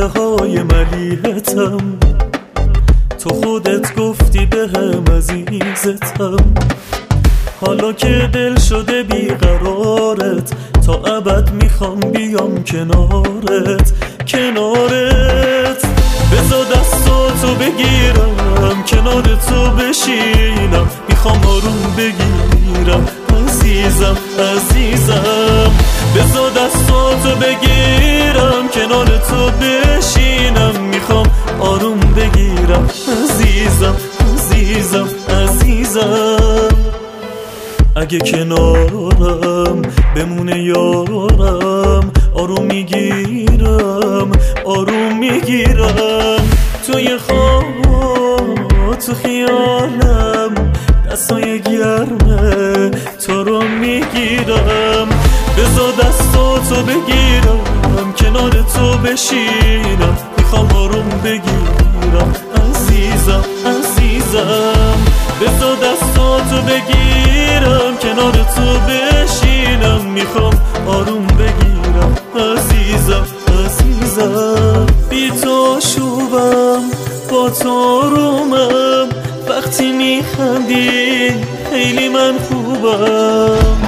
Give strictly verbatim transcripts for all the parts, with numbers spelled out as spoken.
های ملیحتم، تو خودت گفتی به هم عزیزتم. حالا که دل شده بیقرارت، تا ابد میخوام بیام کنارت کنارت. بذار دستاتو بگیرم، کنار تو بشینم، میخوام آروم بگیرم عزیزم عزیزم. بذار دستاتو بگیرم، کنار تو بشینم، میخوام آروم بگیرم عزیزم عزیزم عزیزم. اگه کنارم بمونه یارم، آروم میگیرم آروم میگیرم. توی خواب تو خیالم، دستای گرمه تو رو میگیرم. بذار دستاتو بگیرم، کنار تو بشینم، میخوام آروم بگیرم عزیزم عزیزم. بذار دستاتو بگیرم، کنار تو بشینم، میخوام آروم بگیرم عزیزم عزیزم. بی تو شوبم با تو آرومم، وقتی میخندی خیلی من خوبم.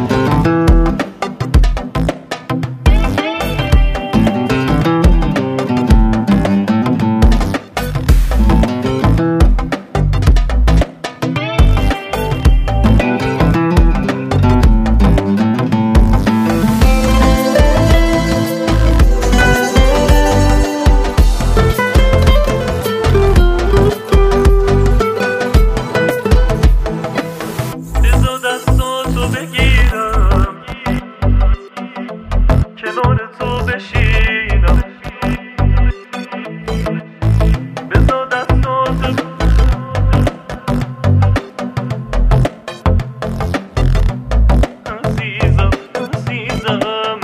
کنار تو بشینم، بذار دستاتو عزیزم عزیزم.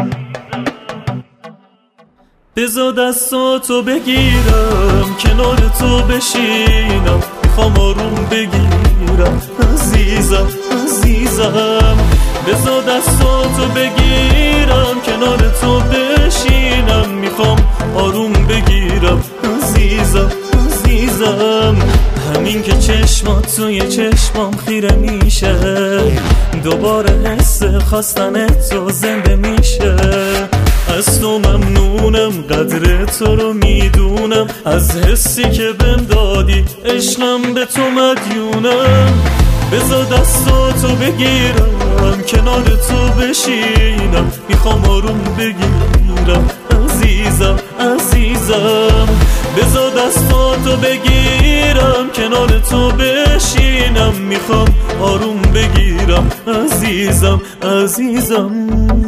بذار دستاتو بگیرم، کنار تو بشینم، میخوام آروم بگیرم عزیزم عزیزم. بذار دستاتو بگیرم، کنار تو بشینم، میخوام آروم بگیرم عزیزم عزیزم. همین که چشمات توی چشمام خیره میشه، دوباره حس خواستن تو زنده میشه. از تو ممنونم، قدر تو رو میدونم، از حسی که بهم دادی عشقم به تو مدیونم. بذار دستاتو بگیرم، کنار تو بشینم، میخوام آروم بگیرم عزیزم عزیزم. بذار دستاتو بگیرم، کنار تو بشینم، میخوام آروم بگیرم عزیزم عزیزم.